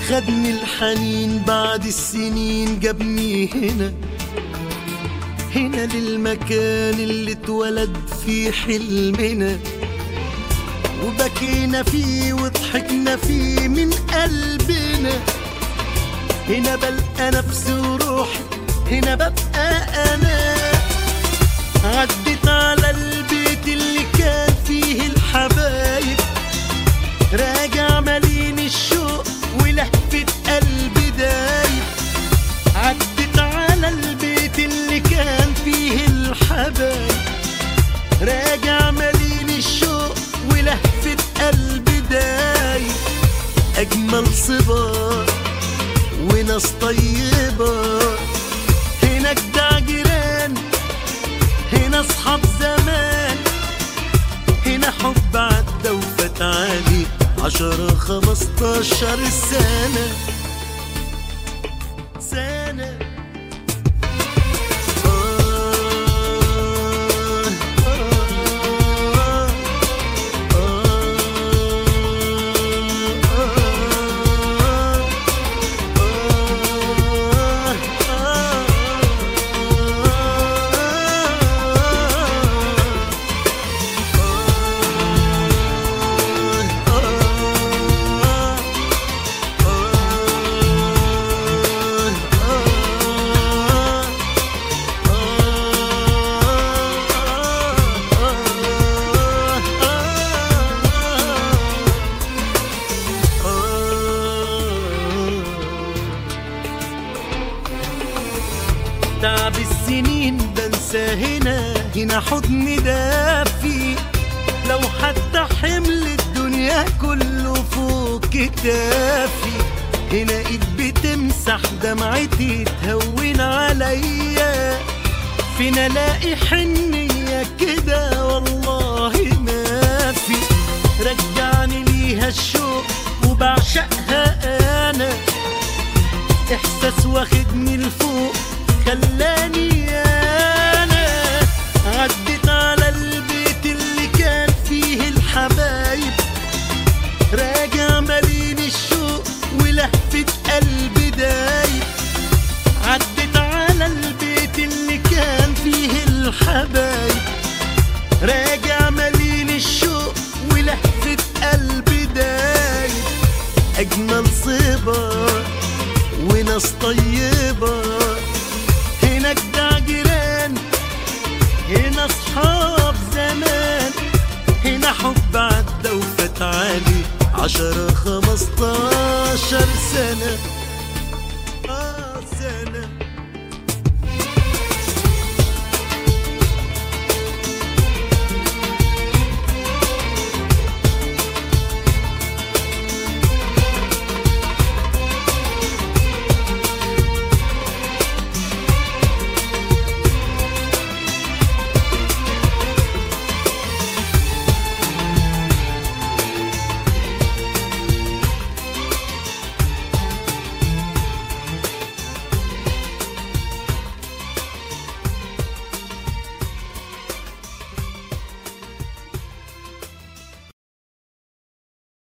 خدني الحنين بعد السنين جابني هنا للمكان اللي اتولد فيه حلمنا، وبكينا فيه وضحكنا فيه من قلبنا. هنا بلقى نفسي وروحي، هنا ببقى أنا. عدت على البيت اللي كان فيه الحبايب، راجع مليان الشوق ولهفة قلبي دايب. عدت على البيت اللي كان فيه الحبايب، راجع مليان الشوق ولهفة قلبي دايب. أجمل صبار وناس طيبة، هنا جدع جيران، هنا أصحاب زمان. هنا حب عدى وفات عليه 10 15 سنة. تعب السنين بنسى هنا حضن دافي. لو حتى حمل الدنيا كله فوق كتافي، هنا ايد بتمسح دمعتي تهون عليا. فين الاقي حنية كده والله ما في. رجعني ليها الشوق وبعشقها انا، احساس واخدني لفوق خلاني انا. عدت على البيت اللي كان فيه الحبايب، راجع مليان الشوق ولهفة قلبي دايب. عدت على البيت اللي كان فيه الحبايب، راجع مليان الشوق ولهفة قلبي دايب. أجمل صبار وناس طيبة، هنا جدع جيران، هنا أصحاب زمان. هنا حب عدى وفات عليه 10 15 سنة.